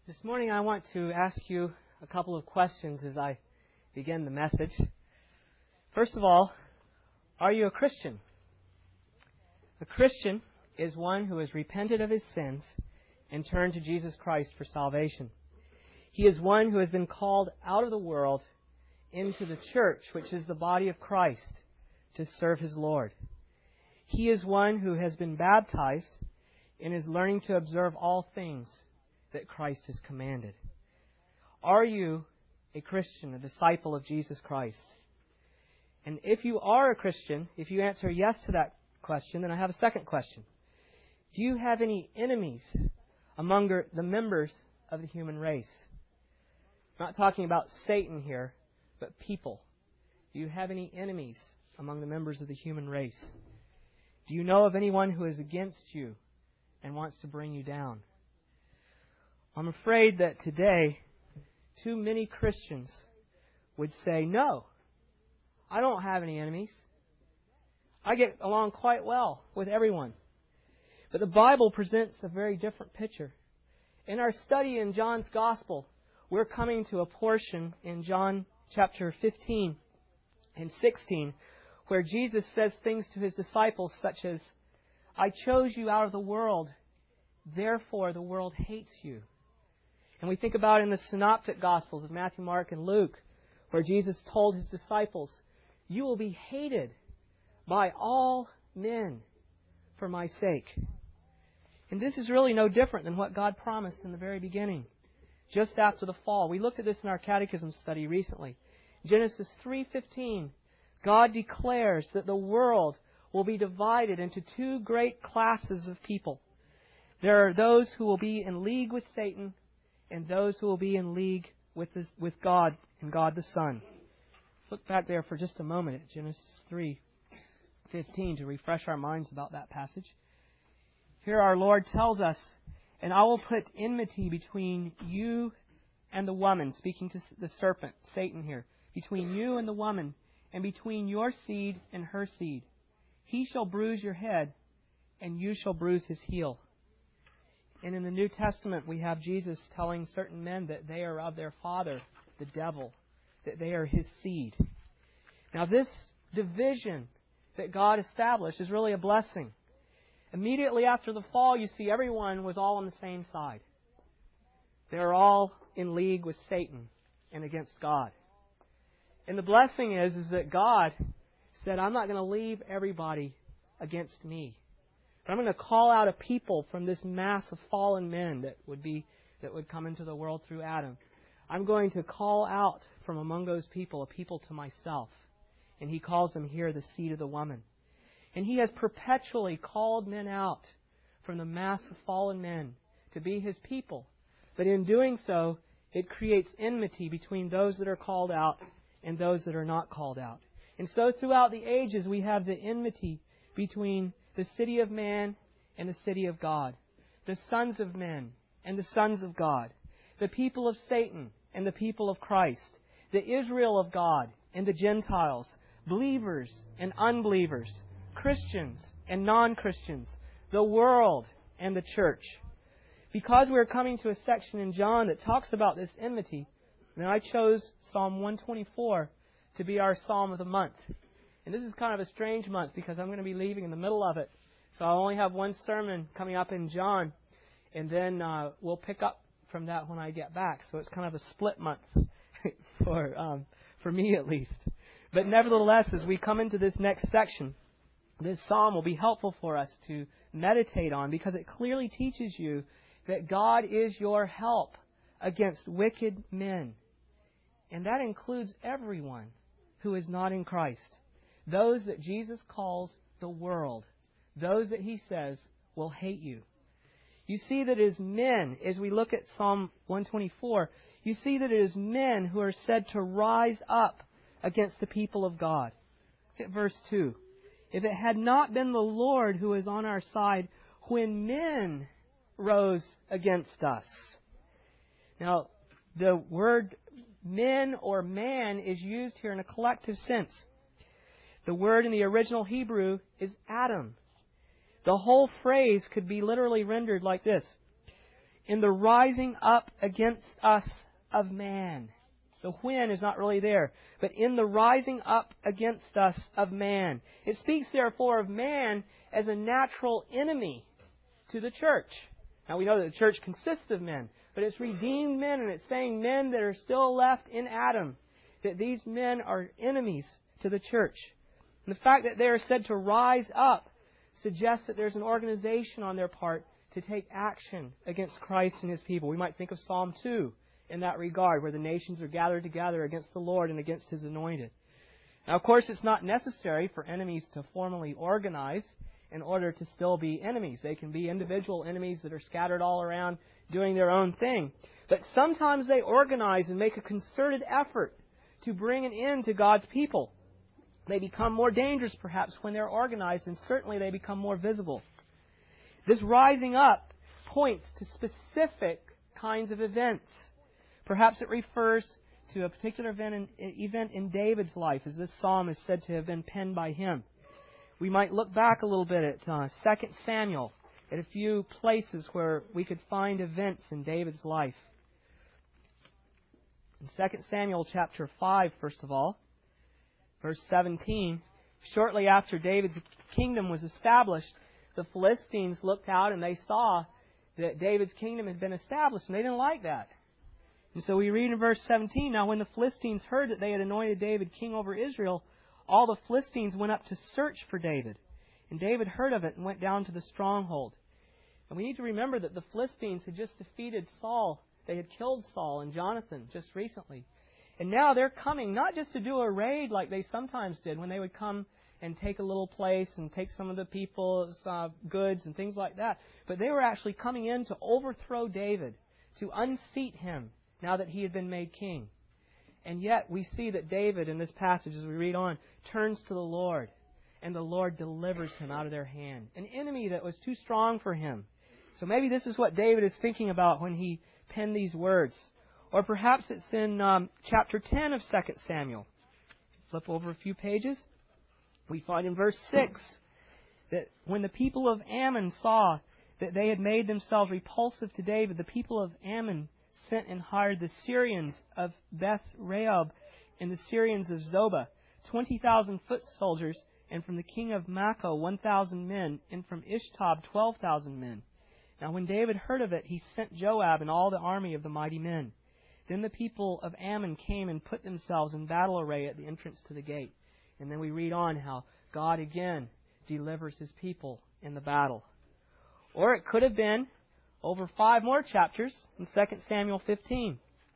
This morning I want to ask you a couple of questions as I begin the message. First of all, are you a Christian? A Christian is one who has repented of his sins and turned to Jesus Christ for salvation. He is one who has been called out of the world into the church, which is the body of Christ, to serve his Lord. He is one who has been baptized and is learning to observe all things that Christ has commanded. Are you a Christian, a disciple of Jesus Christ? And if you are a Christian, if you answer yes to that question, then I have a second question. Do you have any enemies among the members of the human race? I'm not talking about Satan here, but people. Do you have any enemies among the members of the human race? Do you know of anyone who is against you and wants to bring you down? I'm afraid that today, too many Christians would say, no, I don't have any enemies. I get along quite well with everyone. But the Bible presents a very different picture. In our study in John's Gospel, we're coming to a portion in John chapter 15 and 16 where Jesus says things to His disciples such as, I chose you out of the world, therefore the world hates you. And we think about in the synoptic Gospels of Matthew, Mark, and Luke, where Jesus told His disciples, you will be hated by all men for my sake. And this is really no different than what God promised in the very beginning, just after the fall. We looked at this in our catechism study recently. Genesis 3:15, God declares that the world will be divided into two great classes of people. There are those who will be in league with Satan and those who will be in league with God and God the Son. Let's look back there for just a moment at Genesis 3:15 to refresh our minds about that passage. Here our Lord tells us, and I will put enmity between you and the woman, speaking to the serpent, Satan here, between you and the woman, and between your seed and her seed. He shall bruise your head, and you shall bruise his heel. And in the New Testament, we have Jesus telling certain men that they are of their father, the devil, that they are his seed. Now, this division that God established is really a blessing. Immediately after the fall, you see everyone was all on the same side. They are all in league with Satan and against God. And the blessing is that God said, I'm not going to leave everybody against me. But I'm going to call out a people from this mass of fallen men that would come into the world through Adam. I'm going to call out from among those people a people to myself. And He calls them here the seed of the woman. And He has perpetually called men out from the mass of fallen men to be His people. But in doing so, it creates enmity between those that are called out and those that are not called out. And so throughout the ages, we have the enmity between the city of man and the city of God, the sons of men and the sons of God, the people of Satan and the people of Christ, the Israel of God and the Gentiles, believers and unbelievers, Christians and non-Christians, the world and the church. Because we're coming to a section in John that talks about this enmity, then I chose Psalm 124 to be our Psalm of the month. And this is kind of a strange month because I'm going to be leaving in the middle of it. So I'll only have one sermon coming up in John, and then we'll pick up from that when I get back. So it's kind of a split month for me at least. But nevertheless, as we come into this next section, this psalm will be helpful for us to meditate on because it clearly teaches you that God is your help against wicked men. And that includes everyone who is not in Christ. Those that Jesus calls the world. Those that He says will hate you. You see that it is men, as we look at Psalm 124, you see that it is men who are said to rise up against the people of God. Look at verse 2. If it had not been the Lord who is on our side, when men rose against us. Now, the word men or man is used here in a collective sense. The word in the original Hebrew is Adam. The whole phrase could be literally rendered like this. in the rising up against us of man. The when is not really there, but in the rising up against us of man. It speaks, therefore, of man as a natural enemy to the church. Now, we know that the church consists of men, but it's redeemed men, and it's saying men that are still left in Adam, that these men are enemies to the church. And the fact that they are said to rise up suggests that there's an organization on their part to take action against Christ and His people. We might think of Psalm 2 in that regard, where the nations are gathered together against the Lord and against His anointed. Now, of course, it's not necessary for enemies to formally organize in order to still be enemies. They can be individual enemies that are scattered all around doing their own thing. But sometimes they organize and make a concerted effort to bring an end to God's people. They become more dangerous, perhaps, when they're organized, and certainly they become more visible. This rising up points to specific kinds of events. Perhaps it refers to a particular event in David's life, as this psalm is said to have been penned by him. We might look back a little bit at 2 Samuel, at a few places where we could find events in David's life. In 2 Samuel chapter 5, first of all, verse 17, shortly after David's kingdom was established, the Philistines looked out and they saw that David's kingdom had been established, and they didn't like that. And so we read in verse 17, now when the Philistines heard that they had anointed David king over Israel, all the Philistines went up to search for David. And David heard of it and went down to the stronghold. And we need to remember that the Philistines had just defeated Saul. They had killed Saul and Jonathan just recently. And now they're coming not just to do a raid like they sometimes did, when they would come and take a little place and take some of the people's goods and things like that. But they were actually coming in to overthrow David, to unseat him now that he had been made king. And yet we see that David, in this passage as we read on, turns to the Lord, and the Lord delivers him out of their hand. An enemy that was too strong for him. So maybe this is what David is thinking about when he penned these words. Or perhaps it's in chapter 10 of 2 Samuel. Flip over a few pages. We find in verse 6 that when the people of Ammon saw that they had made themselves repulsive to David, the people of Ammon sent and hired the Syrians of Beth Rehob and the Syrians of Zobah, 20,000 foot soldiers, and from the king of Maacah 1,000 men, and from Ishtab 12,000 men. Now when David heard of it, he sent Joab and all the army of the mighty men. Then the people of Ammon came and put themselves in battle array at the entrance to the gate. And then we read on how God again delivers His people in the battle. Or it could have been over 5 more chapters in 2 Samuel 15.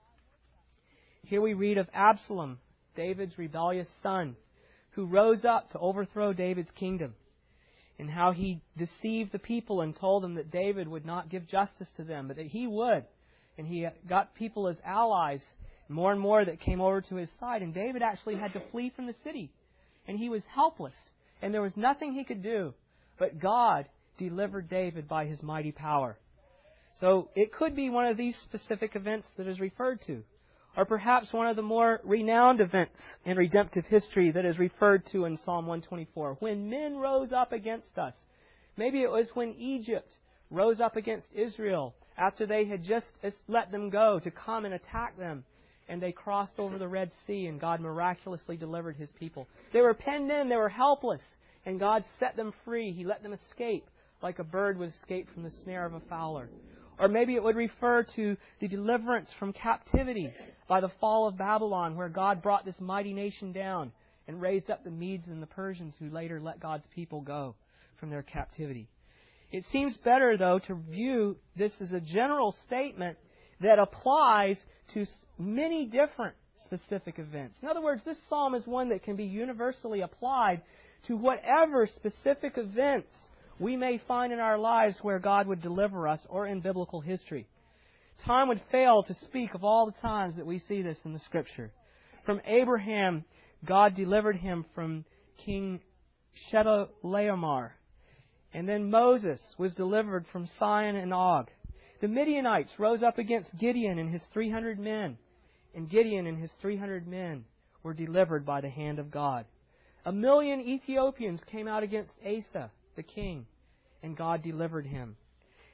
Here we read of Absalom, David's rebellious son, who rose up to overthrow David's kingdom, and how he deceived the people and told them that David would not give justice to them, but that he would. And he got people as allies, more and more that came over to his side. And David actually had to flee from the city. And he was helpless. And there was nothing he could do. But God delivered David by His mighty power. So it could be one of these specific events that is referred to. Or perhaps one of the more renowned events in redemptive history that is referred to in Psalm 124. When men rose up against us. Maybe it was when Egypt rose up against Israel after they had just let them go to come and attack them. And they crossed over the Red Sea, and God miraculously delivered His people. They were penned in, they were helpless, and God set them free. He let them escape like a bird would escape from the snare of a fowler. Or maybe it would refer to the deliverance from captivity by the fall of Babylon, where God brought this mighty nation down and raised up the Medes and the Persians, who later let God's people go from their captivity. It seems better, though, to view this as a general statement that applies to many different specific events. In other words, this psalm is one that can be universally applied to whatever specific events we may find in our lives where God would deliver us, or in biblical history. Time would fail to speak of all the times that we see this in the Scripture. From Abraham, God delivered him from King Chedorlaomer. And then Moses was delivered from Sihon and Og. The Midianites rose up against Gideon and his 300 men. And Gideon and his 300 men were delivered by the hand of God. 1,000,000 Ethiopians came out against Asa, the king, and God delivered him.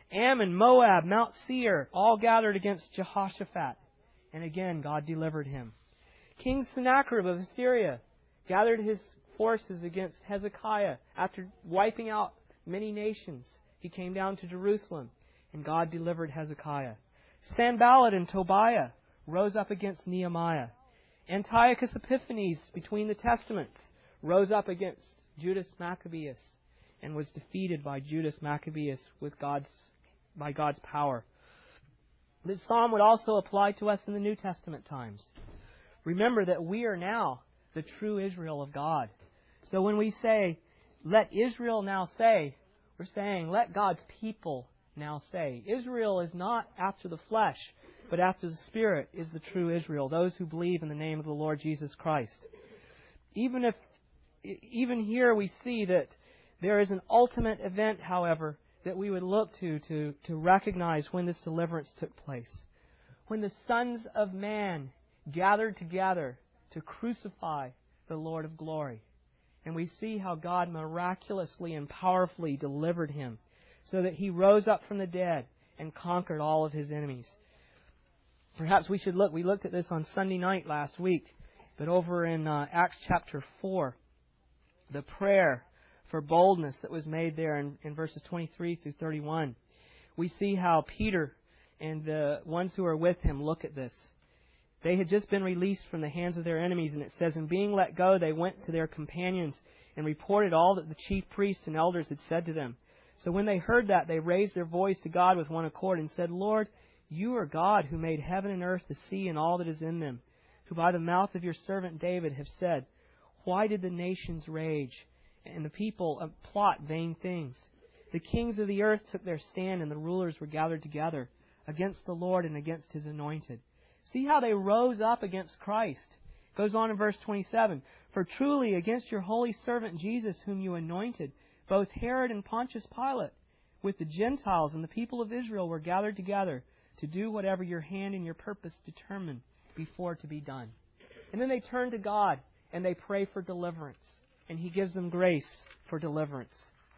Ammon, Moab, Mount Seir, all gathered against Jehoshaphat. And again, God delivered him. King Sennacherib of Assyria gathered his forces against Hezekiah. After wiping out many nations, he came down to Jerusalem, and God delivered Hezekiah. Sanballat and Tobiah rose up against Nehemiah. Antiochus Epiphanes, between the Testaments, rose up against Judas Maccabeus and was defeated by Judas Maccabeus by God's power. This psalm would also apply to us in the New Testament times. Remember that we are now the true Israel of God. So when we say, let Israel now say, we're saying, let God's people now say. Israel is not after the flesh, but after the Spirit is the true Israel, those who believe in the name of the Lord Jesus Christ. Even here we see that there is an ultimate event, however, that we would look to recognize when this deliverance took place. When the sons of man gathered together to crucify the Lord of glory. And we see how God miraculously and powerfully delivered him so that he rose up from the dead and conquered all of his enemies. Perhaps we looked at this on Sunday night last week, but over in Acts chapter 4, the prayer for boldness that was made there in verses 23 through 31, we see how Peter and the ones who are with him look at this. They had just been released from the hands of their enemies, and it says, and being let go, they went to their companions and reported all that the chief priests and elders had said to them. So when they heard that, they raised their voice to God with one accord and said, Lord, you are God who made heaven and earth, the sea, and all that is in them, who by the mouth of your servant David have said, why did the nations rage and the people plot vain things? The kings of the earth took their stand, and the rulers were gathered together against the Lord and against his anointed. See how they rose up against Christ. It goes on in verse 27. For truly against your holy servant Jesus, whom you anointed, both Herod and Pontius Pilate, with the Gentiles and the people of Israel, were gathered together to do whatever your hand and your purpose determined before to be done. And then they turn to God and they pray for deliverance. And He gives them grace for deliverance.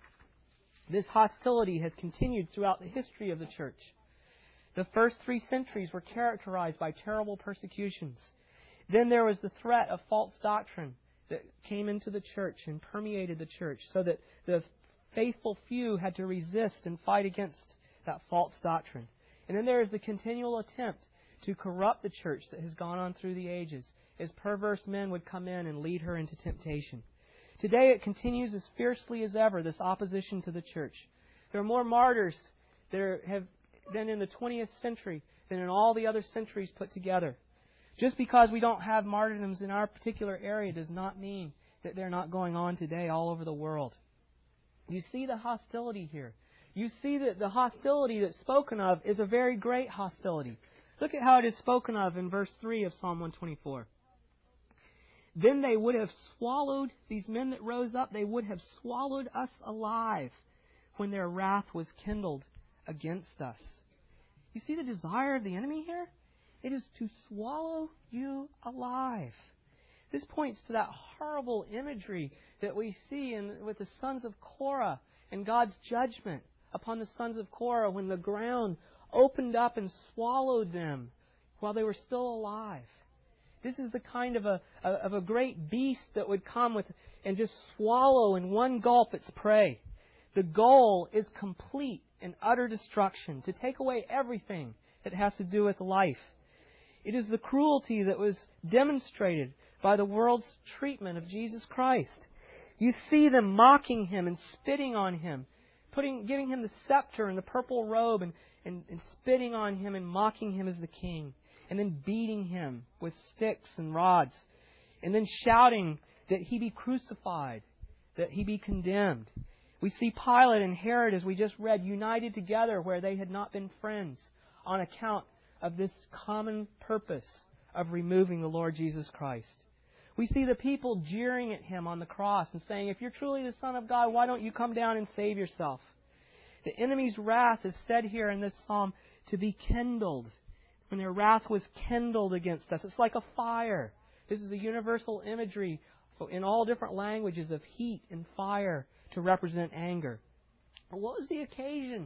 This hostility has continued throughout the history of the church. The first 3 centuries were characterized by terrible persecutions. Then there was the threat of false doctrine that came into the church and permeated the church, so that the faithful few had to resist and fight against that false doctrine. And then there is the continual attempt to corrupt the church that has gone on through the ages, as perverse men would come in and lead her into temptation. Today it continues as fiercely as ever, this opposition to the church. There are more martyrs that have been in the 20th century than in all the other centuries put together. Just because we don't have martyrdoms in our particular area does not mean that they're not going on today all over the world. You see the hostility here. You see that the hostility that's spoken of is a very great hostility. Look at how it is spoken of in verse 3 of Psalm 124. Then they would have swallowed, these men that rose up, they would have swallowed us alive when their wrath was kindled against us. You see the desire of the enemy here? It is to swallow you alive. This points to that horrible imagery that we see with the sons of Korah and God's judgment upon the sons of Korah when the ground opened up and swallowed them while they were still alive. This is the kind of a great beast that would come with and just swallow in one gulp its prey. The goal is complete and utter destruction, to take away everything that has to do with life. It is the cruelty that was demonstrated by the world's treatment of Jesus Christ. You see them mocking Him and spitting on Him, giving Him the scepter and the purple robe and spitting on Him and mocking Him as the King, and then beating Him with sticks and rods, and then shouting that He be crucified, that He be condemned. We see Pilate and Herod, as we just read, united together where they had not been friends on account of this common purpose of removing the Lord Jesus Christ. We see the people jeering at Him on the cross and saying, if you're truly the Son of God, why don't you come down and save yourself? The enemy's wrath is said here in this psalm to be kindled. When their wrath was kindled against us, it's like a fire. This is a universal imagery in all different languages of heat and fire to represent anger. What was the occasion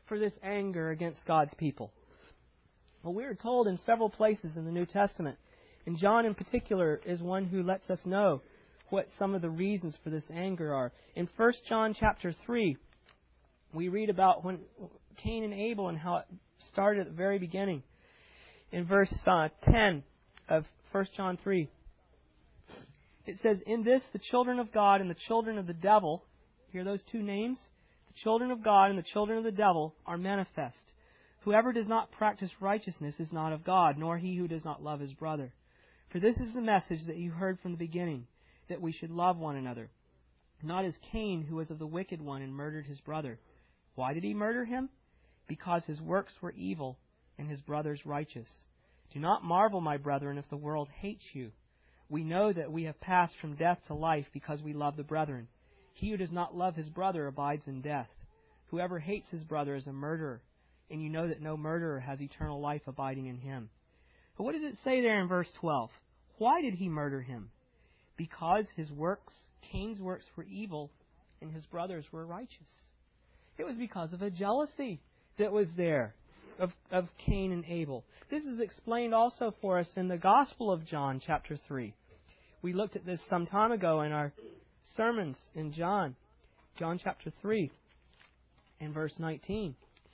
for this anger against God's people? Well, we are told in several places in the New Testament, and John in particular is one who lets us know what some of the reasons for this anger are. In 1 John chapter 3, we read about when Cain and Abel and how it started at the very beginning. In verse 10 of 1 John 3, it says, "In this the children of God and the children of the devil," hear those two names? "The children of God and the children of the devil are manifest. Whoever does not practice righteousness is not of God, nor he who does not love his brother. For this is the message that you heard from the beginning, that we should love one another. Not as Cain, who was of the wicked one and murdered his brother. Why did he murder him? Because his works were evil and his brother's righteous. Do not marvel, my brethren, if the world hates you. We know that we have passed from death to life because we love the brethren. He who does not love his brother abides in death. Whoever hates his brother is a murderer, and you know that no murderer has eternal life abiding in him." But what does it say there in verse 12? Why did he murder him? Because his works, Cain's works, were evil and his brother's were righteous. It was because of a jealousy that was there of Cain and Abel. This is explained also for us in the Gospel of John, chapter 3. We looked at this some time ago in our sermons in John chapter 3 and verse 19.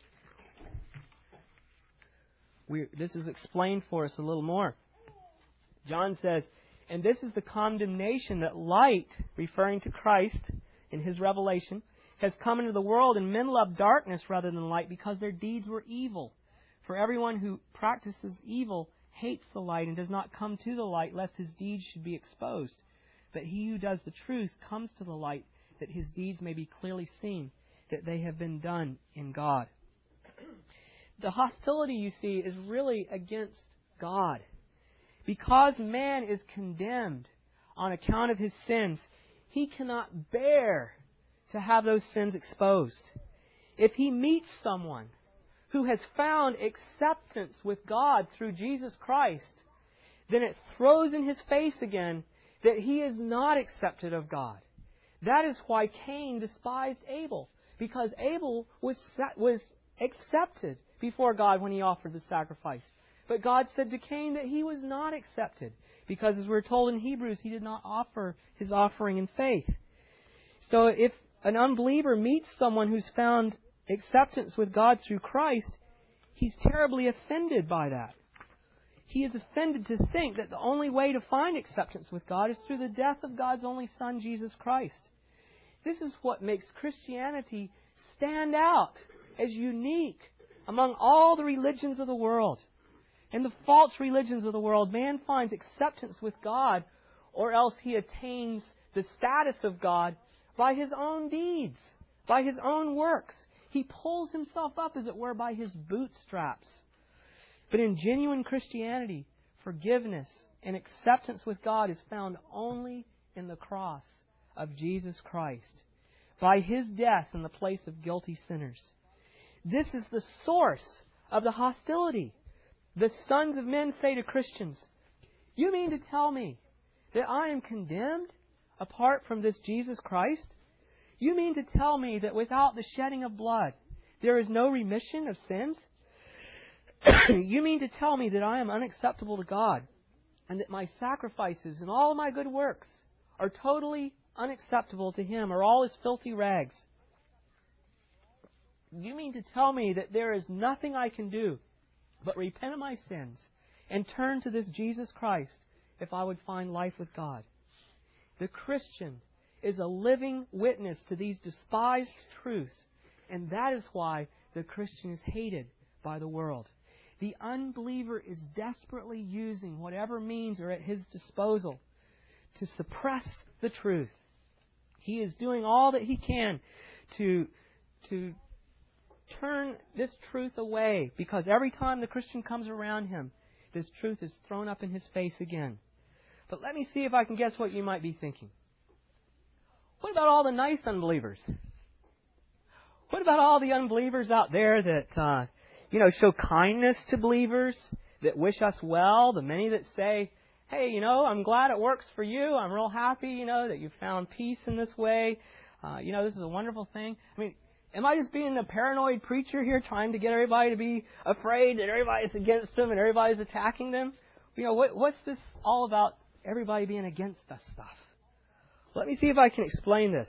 This is explained for us a little more. John says, "And this is the condemnation that light," referring to Christ in His revelation, "has come into the world, and men love darkness rather than light because their deeds were evil. For everyone who practices evil hates the light and does not come to the light, lest his deeds should be exposed. But he who does the truth comes to the light, that his deeds may be clearly seen, that they have been done in God." The hostility, you see, is really against God. Because man is condemned on account of his sins, he cannot bear to have those sins exposed. If he meets someone who has found acceptance with God through Jesus Christ, then it throws in his face again that he is not accepted of God. That is why Cain despised Abel, because Abel was accepted before God when he offered the sacrifice. But God said to Cain that he was not accepted, because as we're told in Hebrews, he did not offer his offering in faith. So if an unbeliever meets someone who's found acceptance with God through Christ, he's terribly offended by that. He is offended to think that the only way to find acceptance with God is through the death of God's only Son, Jesus Christ. This is what makes Christianity stand out as unique among all the religions of the world. In the false religions of the world, man finds acceptance with God, or else he attains the status of God by his own deeds, by his own works. He pulls himself up, as it were, by his bootstraps. But in genuine Christianity, forgiveness and acceptance with God is found only in the cross of Jesus Christ, by His death in the place of guilty sinners. This is the source of the hostility. The sons of men say to Christians, "You mean to tell me that I am condemned apart from this Jesus Christ? You mean to tell me that without the shedding of blood, there is no remission of sins? You mean to tell me that I am unacceptable to God, and that my sacrifices and all my good works are totally unacceptable to Him, or all His filthy rags? You mean to tell me that there is nothing I can do but repent of my sins and turn to this Jesus Christ if I would find life with God?" The Christian is a living witness to these despised truths, and that is why the Christian is hated by the world. The unbeliever is desperately using whatever means are at his disposal to suppress the truth. He is doing all that he can to turn this truth away, because every time the Christian comes around him, this truth is thrown up in his face again. But let me see if I can guess what you might be thinking. What about all the nice unbelievers? What about all the unbelievers out there that show kindness to believers, that wish us well, the many that say, "Hey, I'm glad it works for you. I'm real happy, that you found peace in this way. This is a wonderful thing." I mean, Am I just being a paranoid preacher here trying to get everybody to be afraid that everybody's against them and everybody's attacking them? What's this all about, everybody being against us stuff? Let me see if I can explain this.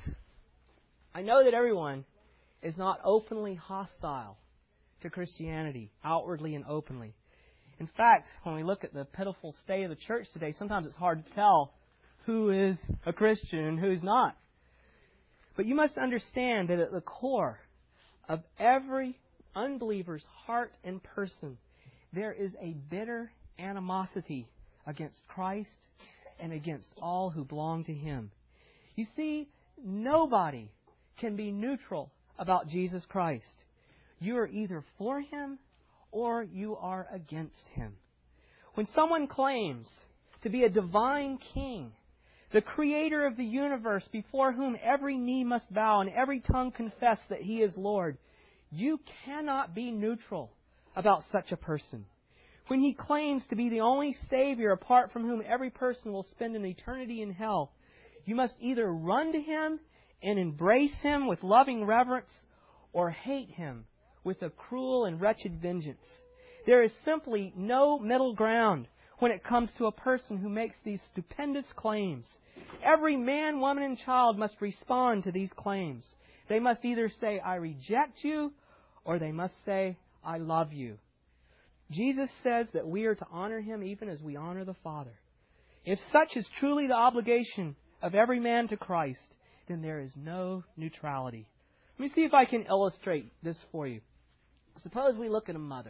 I know that everyone is not openly hostile to Christianity, outwardly and openly. In fact, when we look at the pitiful state of the church today, sometimes it's hard to tell who is a Christian and who's not. But you must understand that at the core of every unbeliever's heart and person, there is a bitter animosity against Christ and against all who belong to Him. You see, nobody can be neutral about Jesus Christ. You are either for Him or you are against Him. When someone claims to be a divine king, the creator of the universe before whom every knee must bow and every tongue confess that He is Lord, you cannot be neutral about such a person. When He claims to be the only Savior apart from whom every person will spend an eternity in hell, you must either run to Him and embrace Him with loving reverence or hate Him with a cruel and wretched vengeance. There is simply no middle ground when it comes to a person who makes these stupendous claims. Every man, woman, and child must respond to these claims. They must either say, I reject you, or they must say, I love you. Jesus says that we are to honor Him even as we honor the Father. If such is truly the obligation of every man to Christ, then there is no neutrality. Let me see if I can illustrate this for you. Suppose we look at a mother.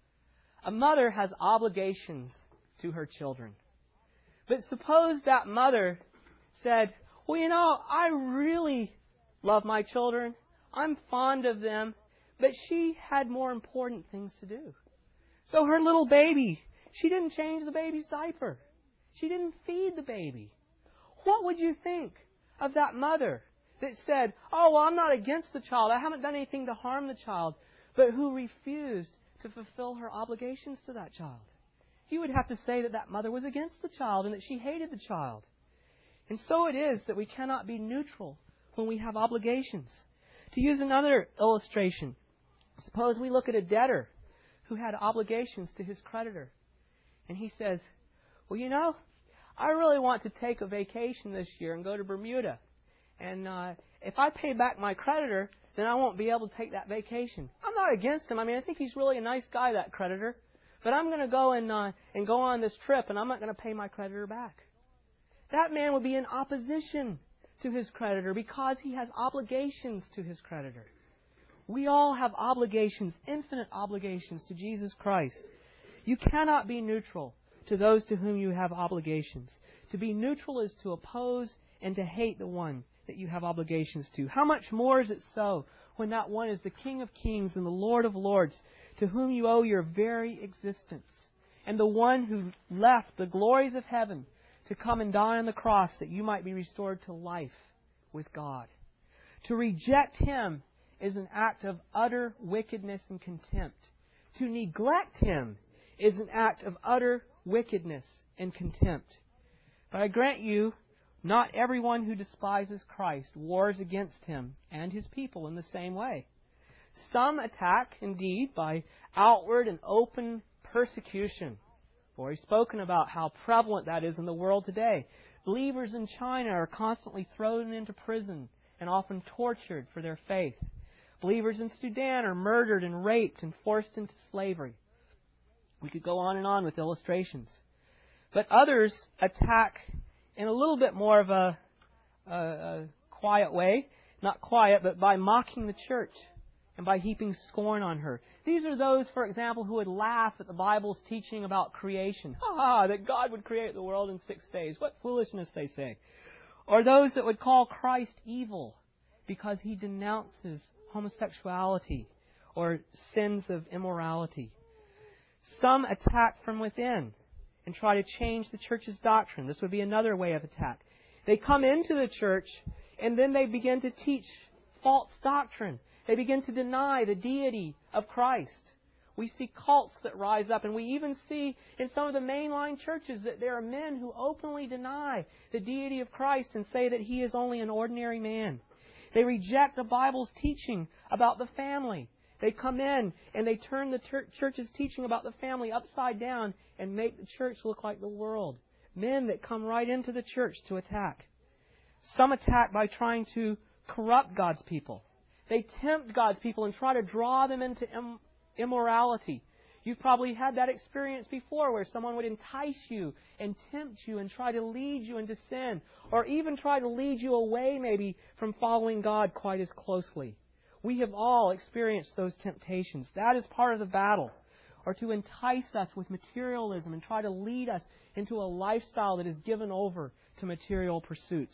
A mother has obligations to her children. But suppose that mother said, well, I really love my children. I'm fond of them. But she had more important things to do. So her little baby, she didn't change the baby's diaper. She didn't feed the baby. What would you think of that mother that said, oh, well, I'm not against the child. I haven't done anything to harm the child, but who refused to fulfill her obligations to that child? You would have to say that that mother was against the child and that she hated the child. And so it is that we cannot be neutral when we have obligations. To use another illustration, suppose we look at a debtor who had obligations to his creditor. And he says, well, I really want to take a vacation this year and go to Bermuda. And if I pay back my creditor, then I won't be able to take that vacation. I'm not against him. I think he's really a nice guy, that creditor. But I'm going to go and go on this trip, and I'm not going to pay my creditor back. That man would be in opposition to his creditor because he has obligations to his creditor. We all have obligations, infinite obligations to Jesus Christ. You cannot be neutral to those to whom you have obligations. To be neutral is to oppose and to hate the one that you have obligations to. How much more is it so when that one is the King of Kings and the Lord of Lords, to whom you owe your very existence, and the one who left the glories of heaven to come and die on the cross that you might be restored to life with God. To reject Him is an act of utter wickedness and contempt. To neglect Him is an act of utter wickedness and contempt. But I grant you, not everyone who despises Christ wars against Him and His people in the same way. Some attack, indeed, by outward and open persecution. We've already spoken about how prevalent that is in the world today. Believers in China are constantly thrown into prison and often tortured for their faith. Believers in Sudan are murdered and raped and forced into slavery. We could go on and on with illustrations. But others attack in a little bit more of a quiet way. Not quiet, but by mocking the church and by heaping scorn on her. These are those, for example, who would laugh at the Bible's teaching about creation. That God would create the world in 6 days. What foolishness, they say. Or those that would call Christ evil because He denounces homosexuality or sins of immorality. Some attack from within and try to change the church's doctrine. This would be another way of attack. They come into the church and then they begin to teach false doctrine. They begin to deny the deity of Christ. We see cults that rise up, and we even see in some of the mainline churches that there are men who openly deny the deity of Christ and say that He is only an ordinary man. They reject the Bible's teaching about the family. They come in and they turn the church's teaching about the family upside down and make the church look like the world. Men that come right into the church to attack. Some attack by trying to corrupt God's people. They tempt God's people and try to draw them into immorality. You've probably had that experience before where someone would entice you and tempt you and try to lead you into sin, or even try to lead you away maybe from following God quite as closely. We have all experienced those temptations. That is part of the battle. Or to entice us with materialism and try to lead us into a lifestyle that is given over to material pursuits.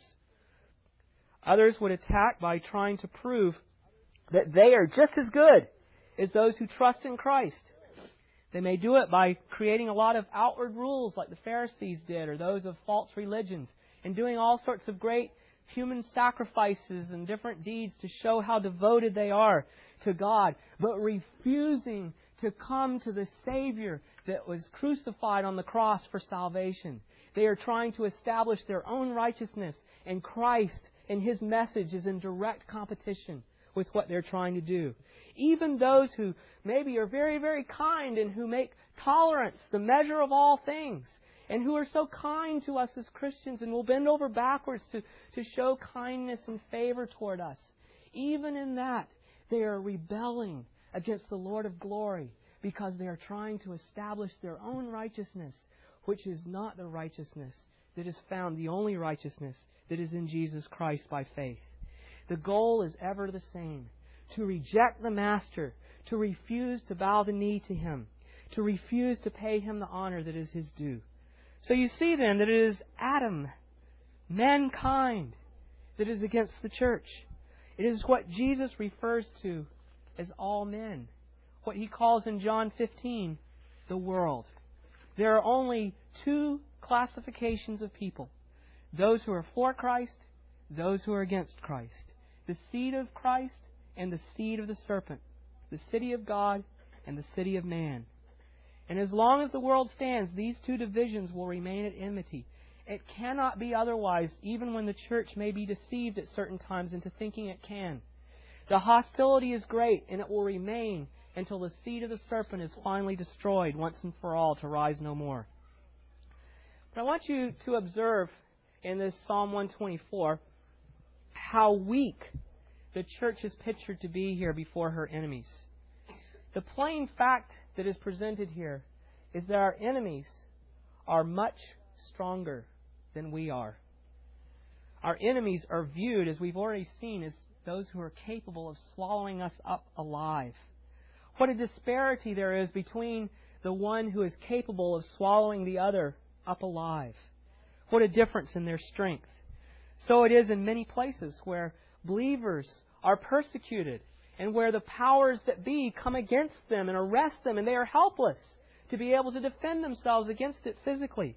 Others would attack by trying to prove that they are just as good as those who trust in Christ. They may do it by creating a lot of outward rules like the Pharisees did, or those of false religions, and doing all sorts of great human sacrifices and different deeds to show how devoted they are to God, but refusing to come to the Savior that was crucified on the cross for salvation. They are trying to establish their own righteousness, and Christ and His message is in direct competition with what they're trying to do. Even those who maybe are very, very kind and who make tolerance the measure of all things, and who are so kind to us as Christians and will bend over backwards to show kindness and favor toward us. Even in that, they are rebelling against the Lord of glory because they are trying to establish their own righteousness, which is not the righteousness that is found, the only righteousness that is in Jesus Christ by faith. The goal is ever the same: to reject the Master, to refuse to bow the knee to Him, to refuse to pay Him the honor that is His due. So you see then that it is Adam, mankind, that is against the church. It is what Jesus refers to as all men, what He calls in John 15, the world. There are only two classifications of people: those who are for Christ, those who are against Christ. The seed of Christ and the seed of the serpent. The city of God and the city of man. And as long as the world stands, these two divisions will remain at enmity. It cannot be otherwise, even when the church may be deceived at certain times into thinking it can. The hostility is great, and it will remain until the seed of the serpent is finally destroyed once and for all, to rise no more. But I want you to observe in this Psalm 124 how weak the church is pictured to be here before her enemies. The plain fact that is presented here is that our enemies are much stronger than we are. Our enemies are viewed, as we've already seen, as those who are capable of swallowing us up alive. What a disparity there is between the one who is capable of swallowing the other up alive. What a difference in their strength. So it is in many places where believers are persecuted and where the powers that be come against them and arrest them, and they are helpless to be able to defend themselves against it physically.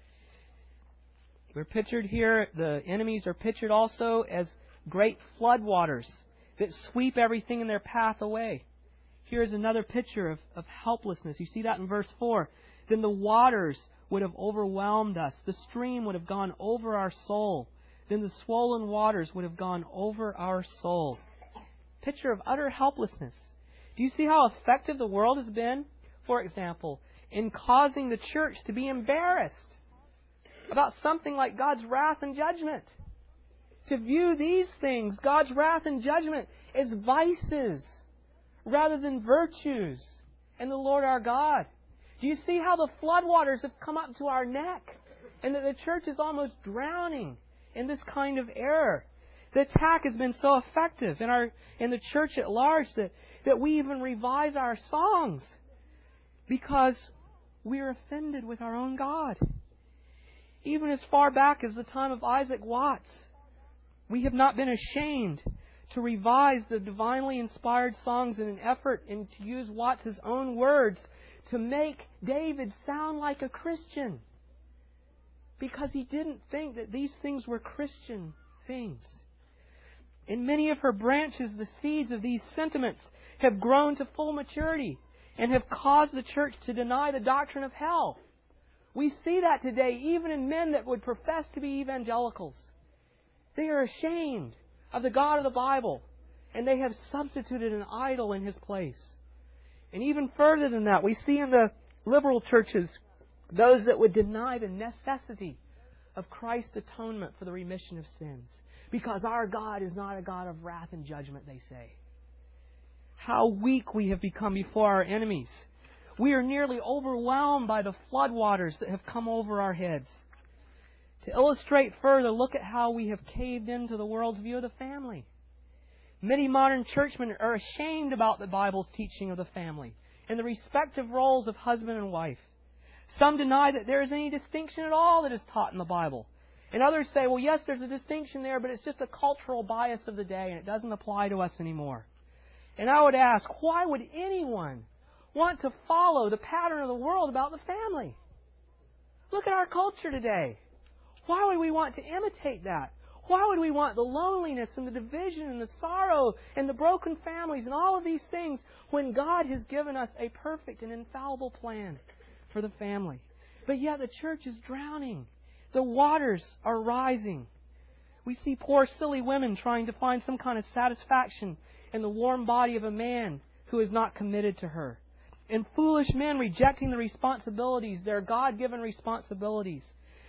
We're pictured here, the enemies are pictured also as great floodwaters that sweep everything in their path away. Here's another picture of helplessness. You see that in verse 4. Then the waters would have overwhelmed us. The stream would have gone over our soul. Then the swollen waters would have gone over our soul. Picture of utter helplessness. Do you see how effective the world has been, for example, in causing the church to be embarrassed about something like God's wrath and judgment? To view these things, God's wrath and judgment, as vices rather than virtues in the Lord our God. Do you see how the floodwaters have come up to our neck, and that the church is almost drowning in this kind of error? The attack has been so effective in the church at large that we even revise our songs because we are offended with our own God. Even as far back as the time of Isaac Watts, we have not been ashamed to revise the divinely inspired songs in an effort and to use Watts' own words to make David sound like a Christian, because he didn't think that these things were Christian things. In many of her branches, the seeds of these sentiments have grown to full maturity and have caused the church to deny the doctrine of hell. We see that today even in men that would profess to be evangelicals. They are ashamed of the God of the Bible, and they have substituted an idol in His place. And even further than that, we see in the liberal churches those that would deny the necessity of Christ's atonement for the remission of sins. Because our God is not a God of wrath and judgment, they say. How weak we have become before our enemies. We are nearly overwhelmed by the floodwaters that have come over our heads. To illustrate further, look at how we have caved into the world's view of the family. Many modern churchmen are ashamed about the Bible's teaching of the family and the respective roles of husband and wife. Some deny that there is any distinction at all that is taught in the Bible. And others say, well, yes, there's a distinction there, but it's just a cultural bias of the day and it doesn't apply to us anymore. And I would ask, why would anyone want to follow the pattern of the world about the family? Look at our culture today. Why would we want to imitate that? Why would we want the loneliness and the division and the sorrow and the broken families and all of these things when God has given us a perfect and infallible plan for the family? But yet the church is drowning. The waters are rising. We see poor, silly women trying to find some kind of satisfaction in the warm body of a man who is not committed to her. And foolish men rejecting the responsibilities, their God-given responsibilities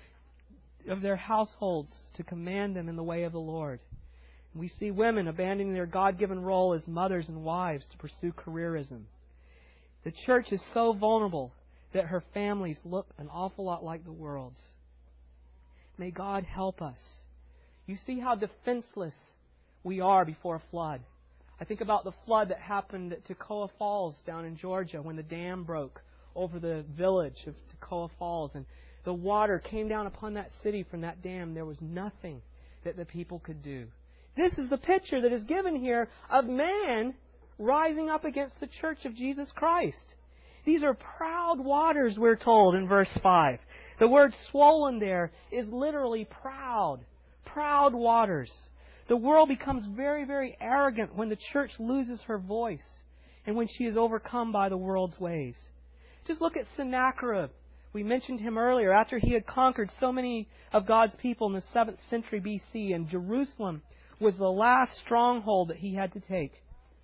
of their households to command them in the way of the Lord. And we see women abandoning their God-given role as mothers and wives to pursue careerism. The church is so vulnerable that her families look an awful lot like the world's. May God help us. You see how defenseless we are before a flood. I think about the flood that happened at Toccoa Falls down in Georgia when the dam broke over the village of Toccoa Falls and the water came down upon that city from that dam. There was nothing that the people could do. This is the picture that is given here of man rising up against the church of Jesus Christ. These are proud waters, we're told in verse 5. The word swollen there is literally proud. Proud waters. The world becomes very, very arrogant when the church loses her voice and when she is overcome by the world's ways. Just look at Sennacherib. We mentioned him earlier. After he had conquered so many of God's people in the 7th century BC, and Jerusalem was the last stronghold that he had to take.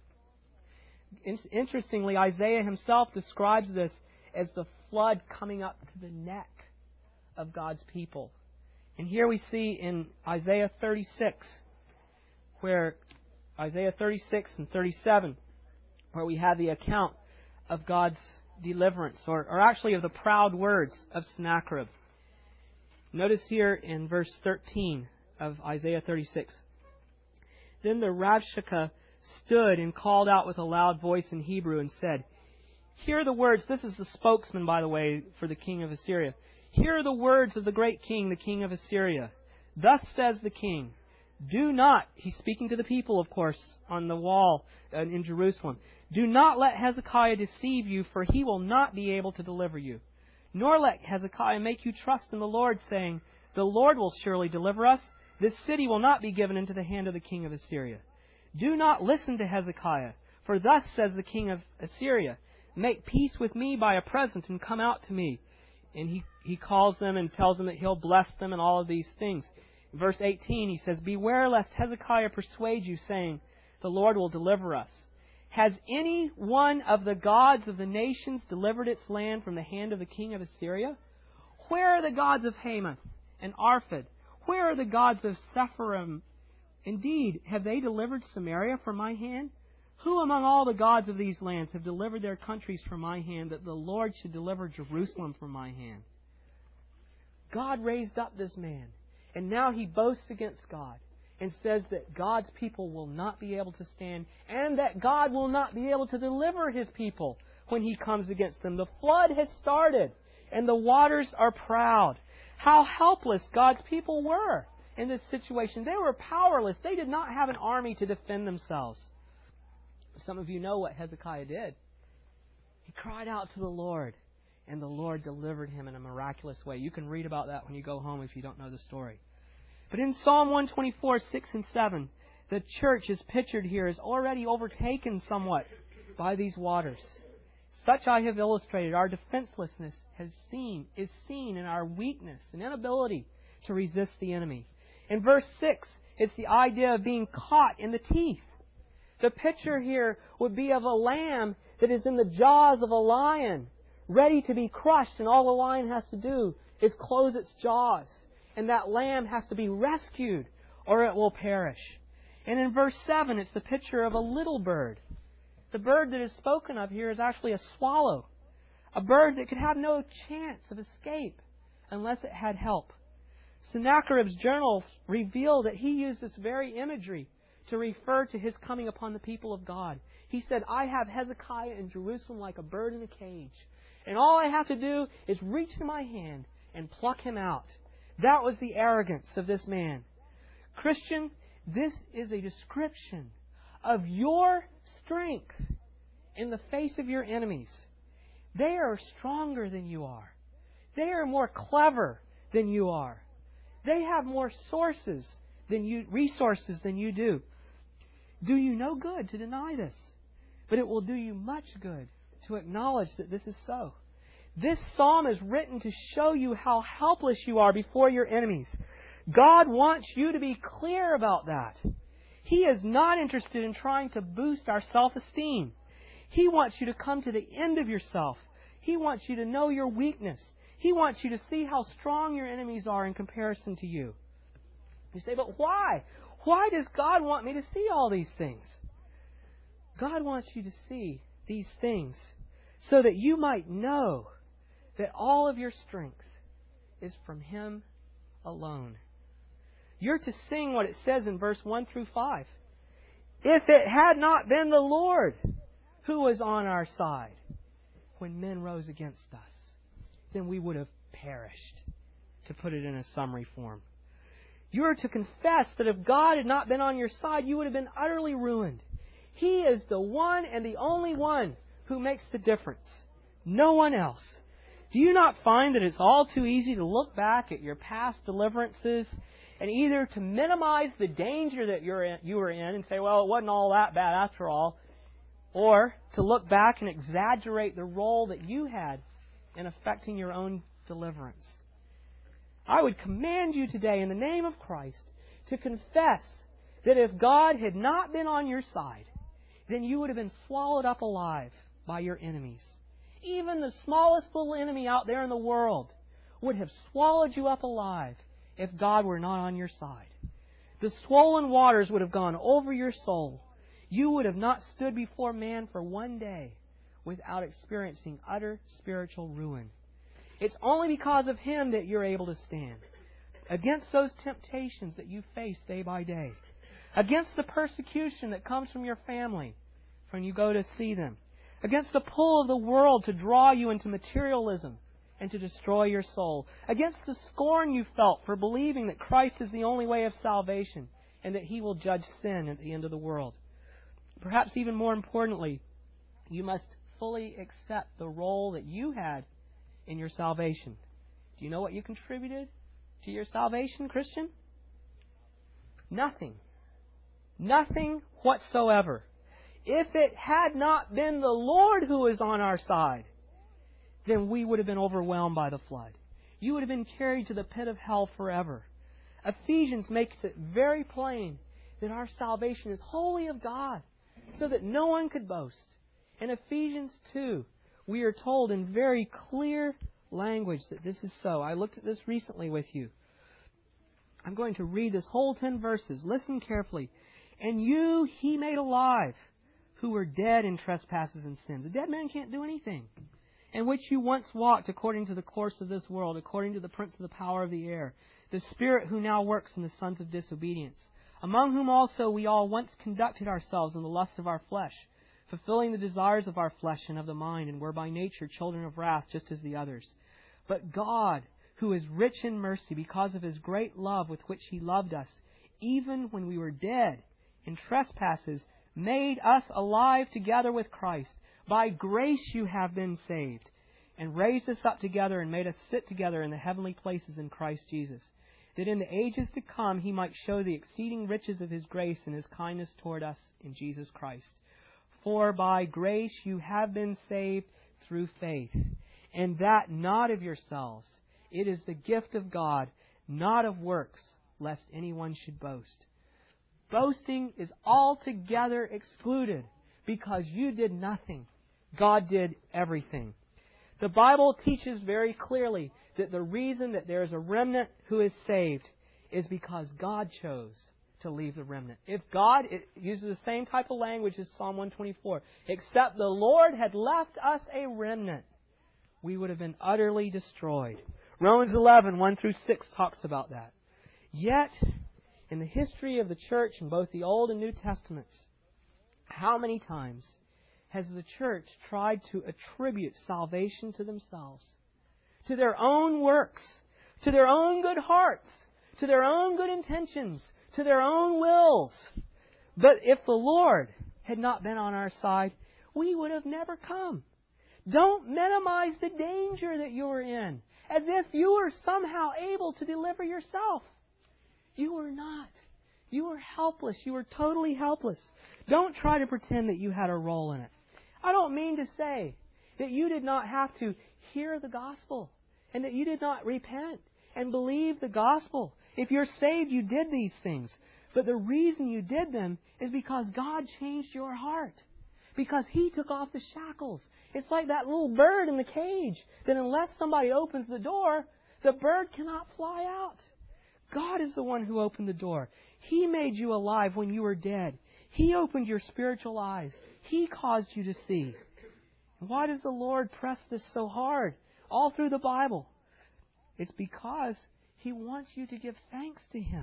Interestingly, Isaiah himself describes this as the flood coming up to the neck of God's people. And here we see in Isaiah 36, where Isaiah 36 and 37, where we have the account of God's deliverance, or actually of the proud words of Sennacherib. Notice here in verse 13 of Isaiah 36. Then the Rabshakeh stood and called out with a loud voice in Hebrew and said, Hear the words, this is the spokesman, by the way, for the king of Assyria. Hear the words of the great king, the king of Assyria. Thus says the king, do not, he's speaking to the people, of course, on the wall in Jerusalem, do not let Hezekiah deceive you, for he will not be able to deliver you. Nor let Hezekiah make you trust in the Lord, saying, the Lord will surely deliver us. This city will not be given into the hand of the king of Assyria. Do not listen to Hezekiah, for thus says the king of Assyria, make peace with me by a present and come out to me. And he calls them and tells them that he'll bless them and all of these things. In verse 18 he says, Beware lest Hezekiah persuade you, saying, the Lord will deliver us. Has any one of the gods of the nations delivered its land from the hand of the king of Assyria? Where are the gods of Hamath and Arphad? Where are the gods of Sepharvaim? Indeed, have they delivered Samaria from my hand? Who among all the gods of these lands have delivered their countries from my hand, that the Lord should deliver Jerusalem from my hand? God raised up this man, and now he boasts against God and says that God's people will not be able to stand, and that God will not be able to deliver His people when He comes against them. The flood has started, and the waters are proud. How helpless God's people were in this situation. They were powerless. They did not have an army to defend themselves. Some of you know what Hezekiah did. He cried out to the Lord, and the Lord delivered him in a miraculous way. You can read about that when you go home if you don't know the story. But in Psalm 124, 6 and 7, the church is pictured here as already overtaken somewhat by these waters. Such I have illustrated. Our defenselessness is seen in our weakness and inability to resist the enemy. In verse 6, It's the idea of being caught in the teeth. The picture here would be of a lamb that is in the jaws of a lion, ready to be crushed, and all the lion has to do is close its jaws. And that lamb has to be rescued, or it will perish. And in verse 7, it's the picture of a little bird. The bird that is spoken of here is actually a swallow, a bird that could have no chance of escape unless it had help. Sennacherib's journals reveal that he used this very imagery to refer to his coming upon the people of God. He said, I have Hezekiah in Jerusalem like a bird in a cage, and all I have to do is reach in my hand and pluck him out. That was the arrogance of this man. Christian, this is a description of your strength in the face of your enemies. They are stronger than you are. They are more clever than you are. They have more resources than you do. Do you no good to deny this, but it will do you much good to acknowledge that this is so. This psalm is written to show you how helpless you are before your enemies. God wants you to be clear about that. He is not interested in trying to boost our self-esteem. He wants you to come to the end of yourself. He wants you to know your weakness. He wants you to see how strong your enemies are in comparison to you. You say, but why? Why does God want me to see all these things? God wants you to see these things so that you might know that all of your strength is from Him alone. You're to sing what it says in verse 1 through 5. If it had not been the Lord who was on our side when men rose against us, then we would have perished, to put it in a summary form. You are to confess that if God had not been on your side, you would have been utterly ruined. He is the one and the only one who makes the difference. No one else. Do you not find that it's all too easy to look back at your past deliverances and either to minimize the danger that you were in and say, well, it wasn't all that bad after all, or to look back and exaggerate the role that you had in affecting your own deliverance? I would command you today, in the name of Christ, to confess that if God had not been on your side, then you would have been swallowed up alive by your enemies. Even the smallest little enemy out there in the world would have swallowed you up alive if God were not on your side. The swollen waters would have gone over your soul. You would have not stood before man for one day without experiencing utter spiritual ruin. It's only because of Him that you're able to stand against those temptations that you face day by day, against the persecution that comes from your family when you go to see them, against the pull of the world to draw you into materialism and to destroy your soul, against the scorn you felt for believing that Christ is the only way of salvation and that He will judge sin at the end of the world. Perhaps even more importantly, you must fully accept the role that you had in your salvation. Do you know what you contributed to your salvation, Christian? Nothing. Nothing whatsoever. If it had not been the Lord who was on our side, then we would have been overwhelmed by the flood. You would have been carried to the pit of hell forever. Ephesians makes it very plain that our salvation is wholly of God, so that no one could boast. In Ephesians 2, we are told in very clear language that this is so. I looked at this recently with you. I'm going to read this whole 10 verses. Listen carefully. And you He made alive, who were dead in trespasses and sins. A dead man can't do anything. In which you once walked according to the course of this world, according to the prince of the power of the air, the spirit who now works in the sons of disobedience, among whom also we all once conducted ourselves in the lusts of our flesh, fulfilling the desires of our flesh and of the mind, and were by nature children of wrath, just as the others. But God, who is rich in mercy, because of His great love with which He loved us, even when we were dead in trespasses, made us alive together with Christ. By grace you have been saved, and raised us up together and made us sit together in the heavenly places in Christ Jesus, that in the ages to come He might show the exceeding riches of His grace and His kindness toward us in Jesus Christ. For by grace you have been saved through faith, and that not of yourselves. It is the gift of God, not of works, lest anyone should boast. Boasting is altogether excluded because you did nothing. God did everything. The Bible teaches very clearly that the reason that there is a remnant who is saved is because God chose to leave the remnant. If God, it uses the same type of language as Psalm 124, except the Lord had left us a remnant, we would have been utterly destroyed. Romans 11, 1 through 6 talks about that. Yet, in the history of the church in both the Old and New Testaments, how many times has the church tried to attribute salvation to themselves, to their own works, to their own good hearts, to their own good intentions, to their own wills? But if the Lord had not been on our side, we would have never come. Don't minimize the danger that you're in, as if you were somehow able to deliver yourself. You were not. You were helpless. You were totally helpless. Don't try to pretend that you had a role in it. I don't mean to say that you did not have to hear the gospel and that you did not repent and believe the gospel. If you're saved, you did these things. But the reason you did them is because God changed your heart. Because He took off the shackles. It's like that little bird in the cage, that unless somebody opens the door, the bird cannot fly out. God is the one who opened the door. He made you alive when you were dead. He opened your spiritual eyes. He caused you to see. Why does the Lord press this so hard all through the Bible? It's because He wants you to give thanks to Him.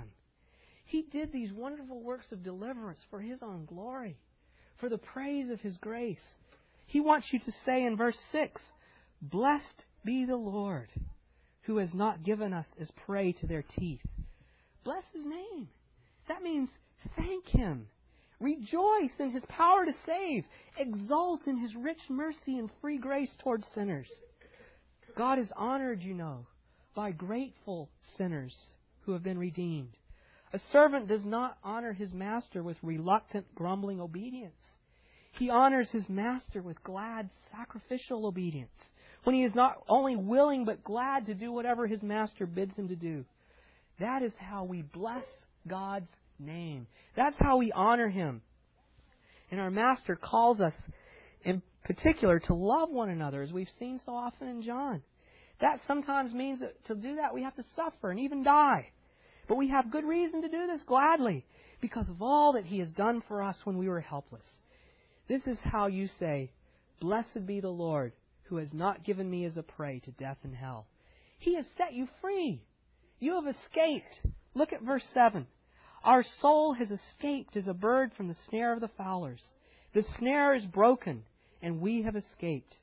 He did these wonderful works of deliverance for His own glory, for the praise of His grace. He wants you to say in verse 6, "Blessed be the Lord, who has not given us as prey to their teeth." Bless His name. That means thank Him. Rejoice in His power to save. Exult in His rich mercy and free grace towards sinners. God is honored, by grateful sinners who have been redeemed. A servant does not honor his master with reluctant, grumbling obedience. He honors his master with glad, sacrificial obedience, when he is not only willing but glad to do whatever his master bids him to do. That is how we bless God's name. That's how we honor Him. And our Master calls us in particular to love one another, as we've seen so often in John. That sometimes means that to do that we have to suffer and even die. But we have good reason to do this gladly, because of all that He has done for us when we were helpless. This is how you say, "Blessed be the Lord, who has not given me as a prey to death and hell." He has set you free. You have escaped. Look at verse 7. Our soul has escaped as a bird from the snare of the fowlers. The snare is broken, and we have escaped.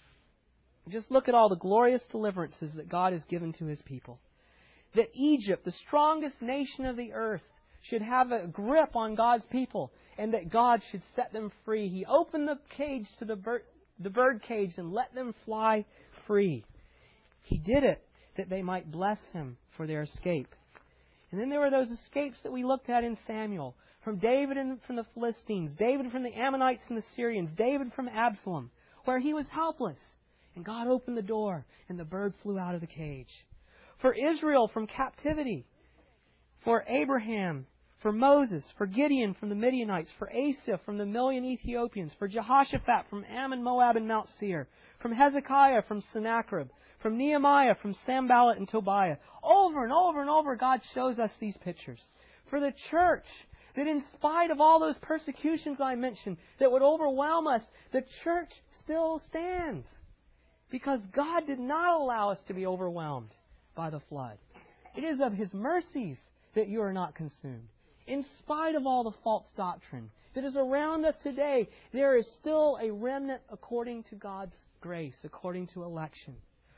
Just look at all the glorious deliverances that God has given to His people. That Egypt, the strongest nation of the earth, should have a grip on God's people, and that God should set them free. He opened the cage to the bird cage and let them fly free. He did it that they might bless Him for their escape. And then there were those escapes that we looked at in Samuel. From David and from the Philistines, David from the Ammonites and the Syrians, David from Absalom, where he was helpless. And God opened the door and the bird flew out of the cage. For Israel from captivity. For Abraham, for Moses, for Gideon from the Midianites, for Asa from the million Ethiopians, for Jehoshaphat from Ammon, Moab, and Mount Seir, from Hezekiah from Sennacherib, from Nehemiah, from Sanballat and Tobiah. Over and over and over, God shows us these pictures. For the church, that in spite of all those persecutions I mentioned that would overwhelm us, the church still stands. Because God did not allow us to be overwhelmed by the flood. It is of His mercies that you are not consumed. In spite of all the false doctrine that is around us today, there is still a remnant according to God's grace, according to election.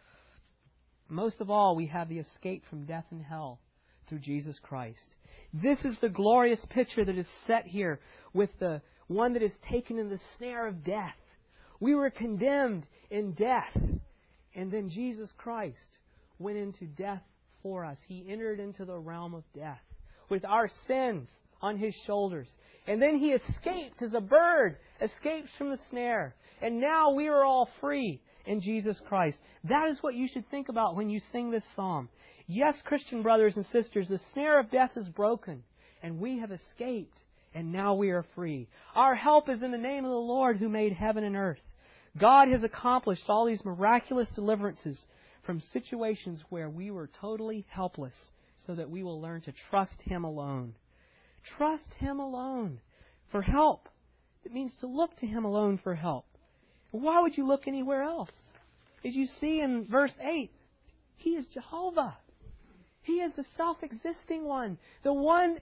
Most of all, we have the escape from death and hell through Jesus Christ. This is the glorious picture that is set here with the one that is taken in the snare of death. We were condemned in death, and then Jesus Christ went into death for us. He entered into the realm of death with our sins on His shoulders. And then He escaped as a bird escapes from the snare. And now we are all free in Jesus Christ. That is what you should think about when you sing this psalm. Yes, Christian brothers and sisters, the snare of death is broken. and we have escaped, and now we are free. Our help is in the name of the Lord who made heaven and earth. God has accomplished all these miraculous deliverances from situations where we were totally helpless, so that we will learn to trust Him alone. Trust Him alone for help. It means to look to Him alone for help. Why would you look anywhere else? As you see in verse 8, He is Jehovah. He is the self-existing one, the one.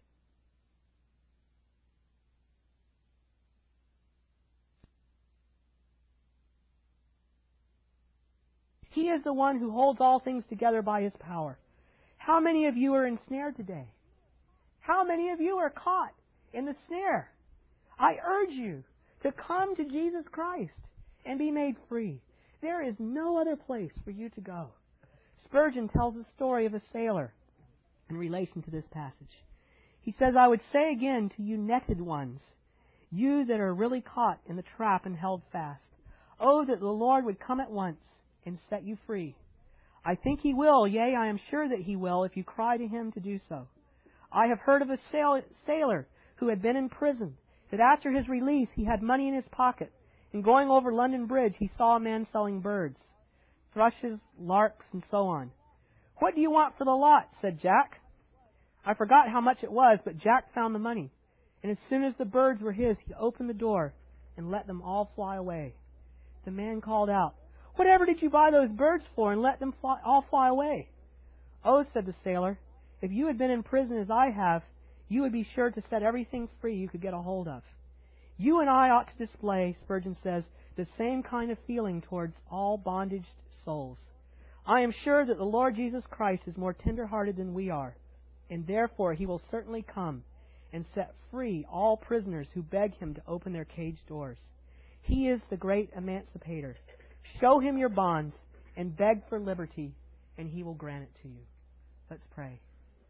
He is the one who holds all things together by His power. How many of you are ensnared today? How many of you are caught in the snare? I urge you to come to Jesus Christ and be made free. There is no other place for you to go. Spurgeon tells the story of a sailor in relation to this passage. He says, I would say again to you netted ones, you that are really caught in the trap and held fast, oh, that the Lord would come at once and set you free. I think He will, yea, I am sure that He will, if you cry to Him to do so. I have heard of a sailor who had been in prison, that after his release he had money in his pocket, and going over London Bridge he saw a man selling birds, thrushes, larks, and so on. What do you want for the lot? Said Jack. I forgot how much it was, but Jack found the money, and as soon as the birds were his, he opened the door and let them all fly away. The man called out, Whatever did you buy those birds for and let them all fly away? Oh, said the sailor, if you had been in prison as I have, you would be sure to set everything free you could get a hold of. You and I ought to display, Spurgeon says, the same kind of feeling towards all bondaged souls. I am sure that the Lord Jesus Christ is more tender-hearted than we are, and therefore He will certainly come and set free all prisoners who beg Him to open their caged doors. He is the great emancipator. Show Him your bonds and beg for liberty, and He will grant it to you. Let's pray.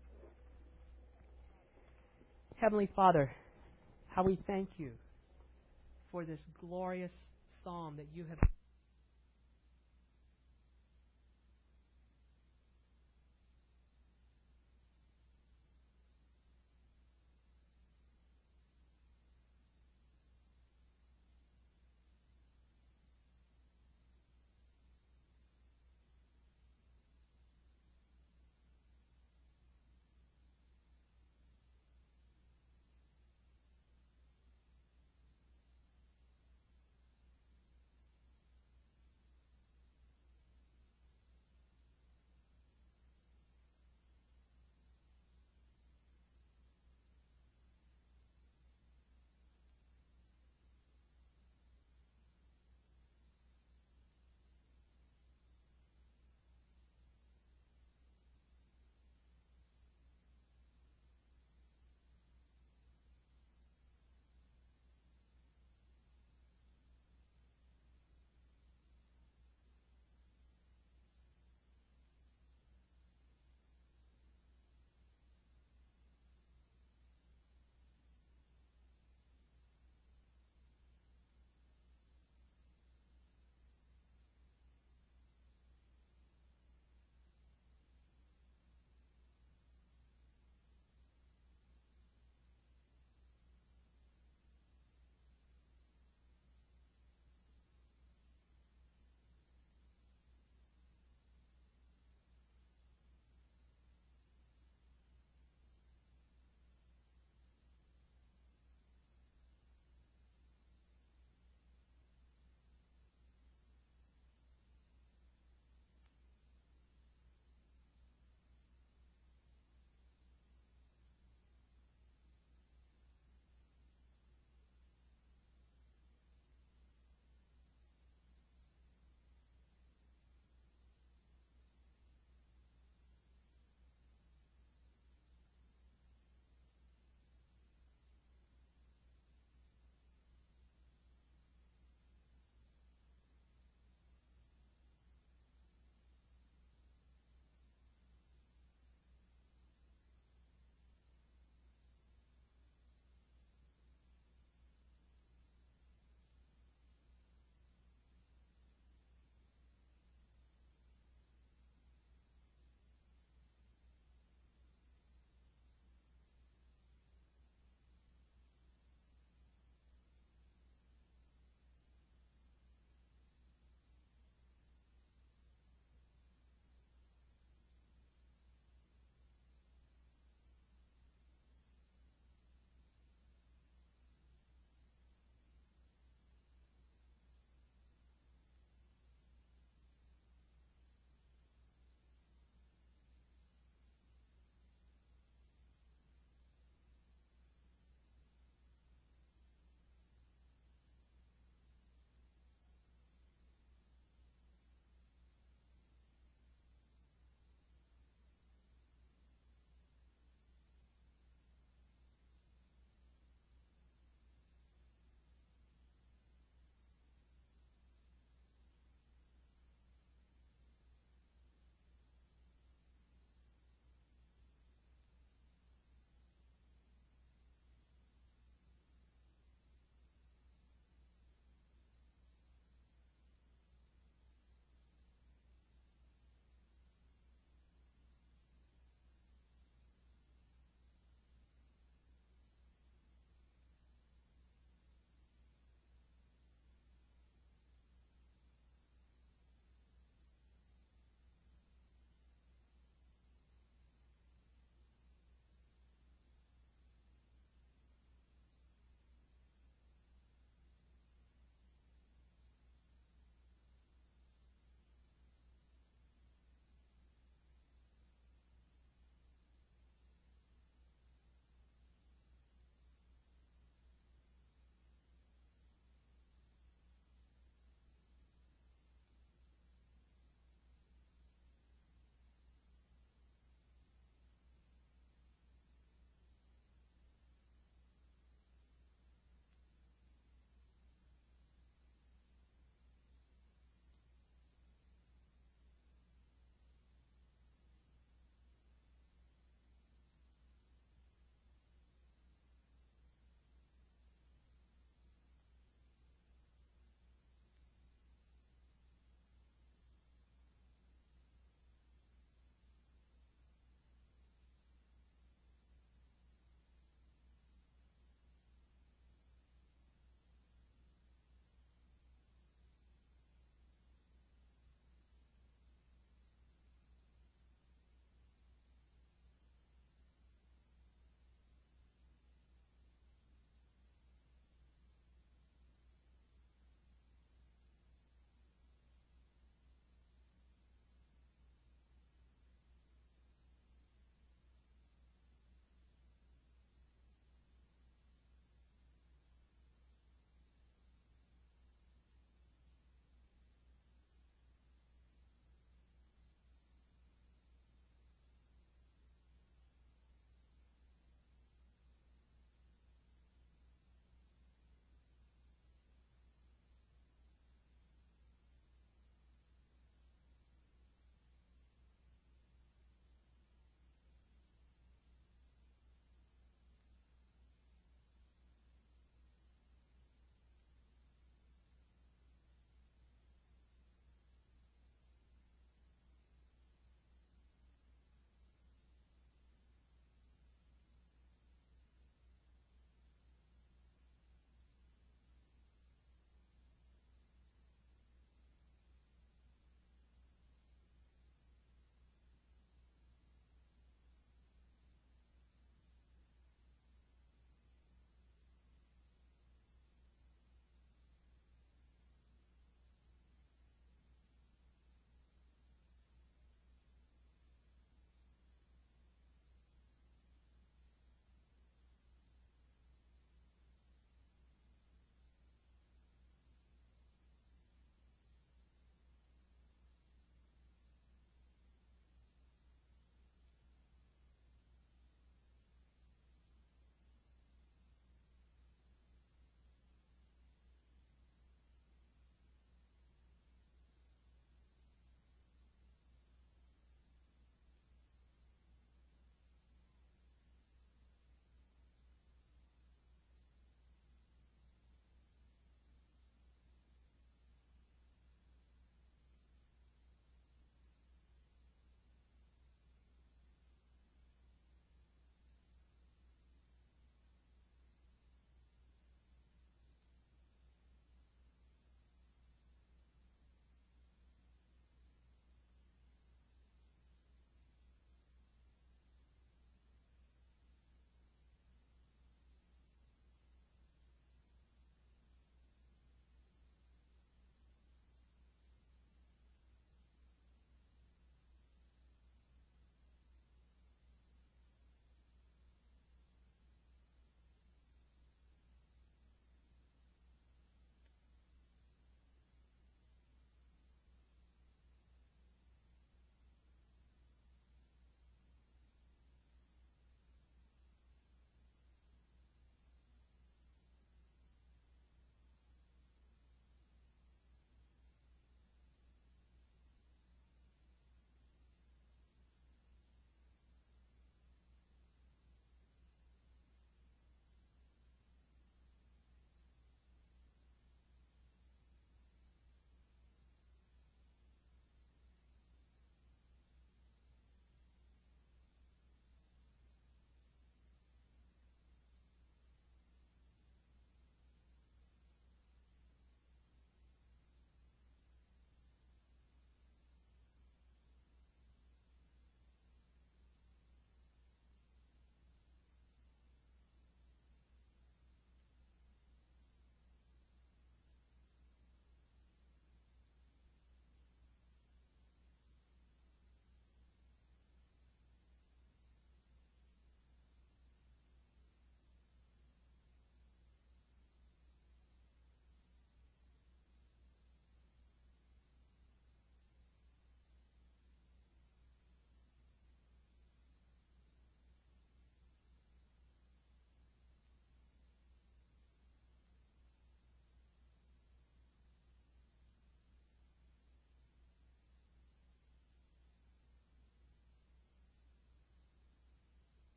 Heavenly Father, how we thank You for this glorious psalm that You have